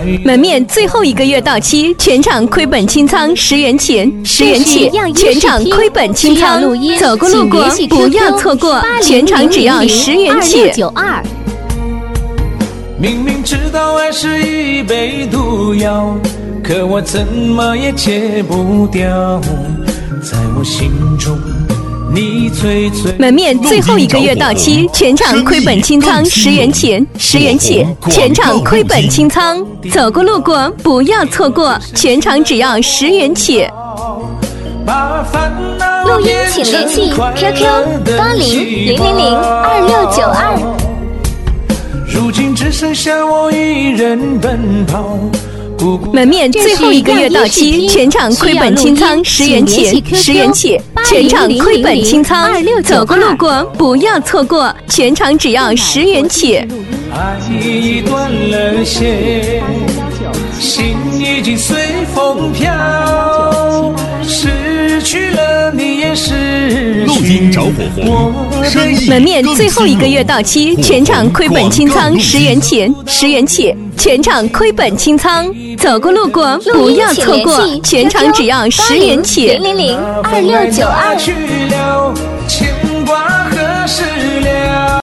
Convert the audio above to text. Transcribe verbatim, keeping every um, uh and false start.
门面最后一个月到期，全场亏本清仓十元钱，十元起，全场亏本清仓，走过路过不要错过，全场只要十元起。 明明知道爱是一杯毒药，可我怎么也戒不掉，在我心中你最最。 门面最后一个月到期，全场亏本清仓十元钱，十元起，全场亏本清仓，走过路过不要错过，全场只要十元起。 录音请联系 Q Q 八零零零零二六九二。 如今只剩下我一人奔跑。 门面最后一个月到期，全场亏本清仓十元钱，十元起，全场亏本清仓，走过路过不要错过，全场只要十元起。 爱已断了线，心已经随风飘，失去了你也失去我的意。 门面最后一个月到期，全场亏本清仓十元钱，十元起，全场亏本清仓，走过路过不要错过，全场只要十元起。 零零零二六九二。